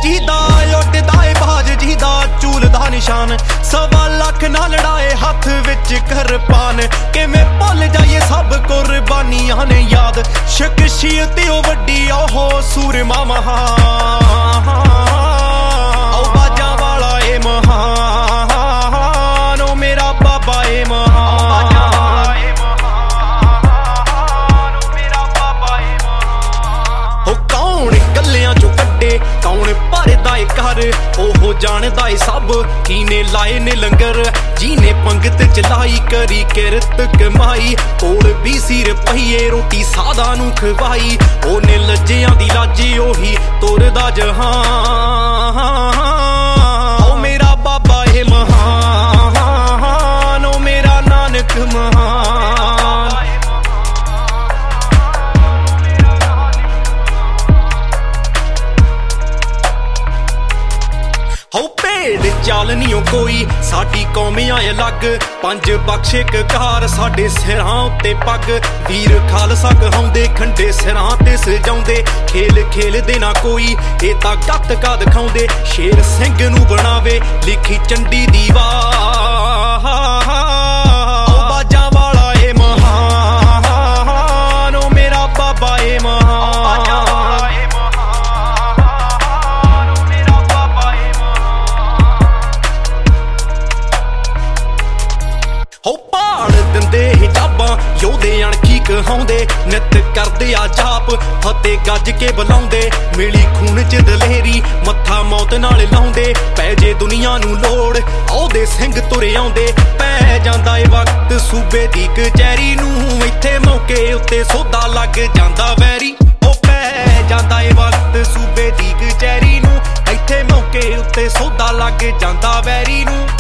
ਜਿਹਦਾ ਉੱਡਦਾ ਏ ਬਾਜ ਜਿਹਦਾ ਚੂਲ ਦਾ ਨਿਸ਼ਾਨ 1.25 ਲੱਖ ਨਾਲ ਲੜਾਏ ਹੱਥ ਵਿੱਚ ਕਿਰਪਾਨ ਕਿਵੇਂ ਭੁੱਲ ਜਾਈਏ ਸਭ ਕੁਰਬਾਨੀਆਂ ਨੇ ਯਾਦ ਸ਼ਖਸੀਅਤ ਉਹ ਵੱਡੀ ਉਹ ਸੂਰਮਾ ਮਹਾਨ ਉਹ ਬਾਜਾਂ ਵਾਲਾ ਏ ਮਹਾਨ ਉਹ ਮੇਰਾ ਬਾਬਾ ਏ ਮਹਾਨ ਕੌਣ ਭਰਦਾ ਏ ਘਰ ਉਹ ਜਾਣਦਾ ਏ ਸਭ ਕੀਨੇ ਲਾਏ ਨੇ ਲੰਗਰ ਜਿਹਨੇ ਪੰਗਤ ਚਲਾਈ ਕਰੀ ਕਿਰਤ ਕਮਾਈ ਕੋਲ 20 ਰੁਪਈਏ ਰੋਟੀ ਸਾਦਾ ਨੂੰ ਖਵਾਈ ਉਹਨੇ ਲੱਜਿਆਂ ਦੀ ਲਾਜੀ ਉਹੀ ਤੁਰਦਾ ਜਹਾਨ ਉਹ ਮੇਰਾ ਬਾਬਾ ਏ ਮਹਾਨ ਉਹ ਮੇਰਾ ਨਾਨਕ ਮਹਾਨ ਚਾਲ ਨੀ ਕੋਈ ਸਾਡੀ ਕੌਮ ਆਏ ਅਲੱਗ 5 ਬਖਸ਼ੇ ਕਕਾਰ ਸਾਡੇ ਸਿਰਾਂ ਉੱਤੇ ਪੱਗ ਵੀਰ ਖਾਲਸਾ ਕਹਾਉਂਦੇ ਖੰਡੇ ਸਿਰਾਂ ਤੇ ਸਜਾਉਂਦੇ ਖੇਲ ਖੇਲਦੇ ਨਾ ਕੋਈ ਇਹ ਤਾਂ ਗੱਤਕਾ ਦਿਖਾਉਂਦੇ ਸ਼ੇਰ ਸਿੰਘ ਨੂੰ ਬਣਾਵੇ ਲਿਖੀ ਚੰਡੀ ਦੀ ਵਾਹ ਉਹ ਬਾਜਾਂ ਵਾਲਾ ਏ ਮਹਾਨ ਉਹ ਮੇਰਾ ਬਾਬਾ ਏ ਮਹਾਨ ਯੋਧੇ ਅਣਖੀ ਕਹਾਉਂਦੇ ਨਿੱਤ ਕਰਦੇ ਆ ਜਾਪ ਫਤਿਹ ਗੱਜ ਕੇ ਬੁਲਾਉਂਦੇ ਮਿਲੀ ਖੂਨ ਚ ਦਲੇਰੀ ਮੱਥਾ ਮੌਤ ਨਾਲ ਲਾਉਂਦੇ ਪੈ ਜੇ ਦੁਨੀਆ ਨੂੰ ਲੋੜ ਆਉਦੇ ਸਿੰਘ ਤੁਰੇ ਆਉਂਦੇ ਪੈ ਜਾਂਦਾ ਏ ਵਕਤ ਸੂਬੇ ਦੀ ਕਚਹਿਰੀ ਨੂੰ ਇੱਥੇ ਮੌਕੇ ਉੱਤੇ ਸੌਦਾ ਲੱਗ ਜਾਂਦਾ ਵੈਰੀ ਉਹ ਪੈ ਜਾਂਦਾ ਏ ਵਕਤ ਸੂਬੇ ਦੀ ਕਚਹਿਰੀ ਨੂੰ ਇੱਥੇ ਮੌਕੇ ਉੱਤੇ ਸੌਦਾ ਲੱਗ ਜਾਂਦਾ ਵੈਰੀ ਨੂੰ